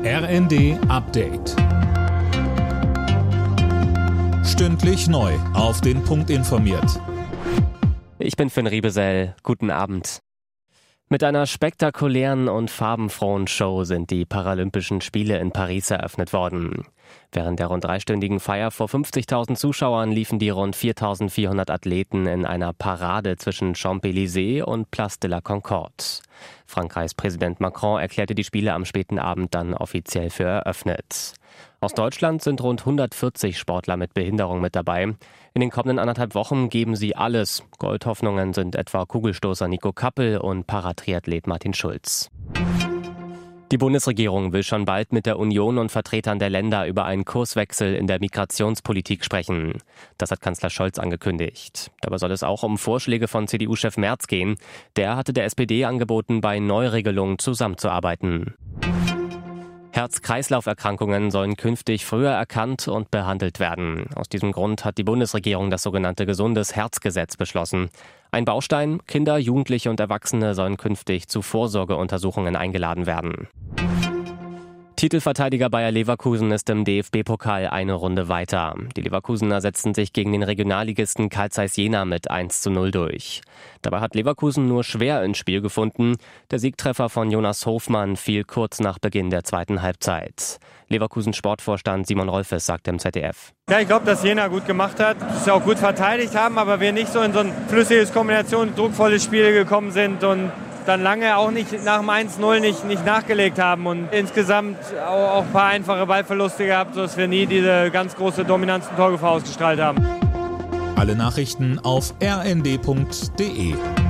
RND Update. Stündlich neu auf den Punkt informiert. Ich bin Finn Riebesell. Guten Abend. Mit einer spektakulären und farbenfrohen Show sind die Paralympischen Spiele in Paris eröffnet worden. Während der rund 3-stündigen Feier vor 50.000 Zuschauern liefen die rund 4.400 Athleten in einer Parade zwischen Champs-Élysées und Place de la Concorde. Frankreichs Präsident Macron erklärte die Spiele am späten Abend dann offiziell für eröffnet. Aus Deutschland sind rund 140 Sportler mit Behinderung mit dabei. In den kommenden 1,5 Wochen geben sie alles. Goldhoffnungen sind etwa Kugelstoßer Nico Kappel und Paratriathlet Martin Schulz. Die Bundesregierung will schon bald mit der Union und Vertretern der Länder über einen Kurswechsel in der Migrationspolitik sprechen. Das hat Kanzler Scholz angekündigt. Dabei soll es auch um Vorschläge von CDU-Chef Merz gehen. Der hatte der SPD angeboten, bei Neuregelungen zusammenzuarbeiten. Herz-Kreislauf-Erkrankungen sollen künftig früher erkannt und behandelt werden. Aus diesem Grund hat die Bundesregierung das sogenannte Gesundes Herzgesetz beschlossen. Ein Baustein: Kinder, Jugendliche und Erwachsene sollen künftig zu Vorsorgeuntersuchungen eingeladen werden. Titelverteidiger Bayer Leverkusen ist im DFB-Pokal eine Runde weiter. Die Leverkusener setzten sich gegen den Regionalligisten Carl Zeiss Jena mit 1:0 durch. Dabei hat Leverkusen nur schwer ins Spiel gefunden. Der Siegtreffer von Jonas Hofmann fiel kurz nach Beginn der zweiten Halbzeit. Leverkusens Sportvorstand Simon Rolfes sagt im ZDF: Ja, ich glaube, dass Jena gut gemacht hat, dass sie auch gut verteidigt haben, aber wir nicht so in so ein flüssiges Kombination, druckvolles Spiel gekommen sind und dann lange auch nicht nach dem 1:0 nicht nachgelegt haben und insgesamt auch ein paar einfache Ballverluste gehabt, sodass wir nie diese ganz große Dominanz und Torgefahr ausgestrahlt haben. Alle Nachrichten auf rnd.de.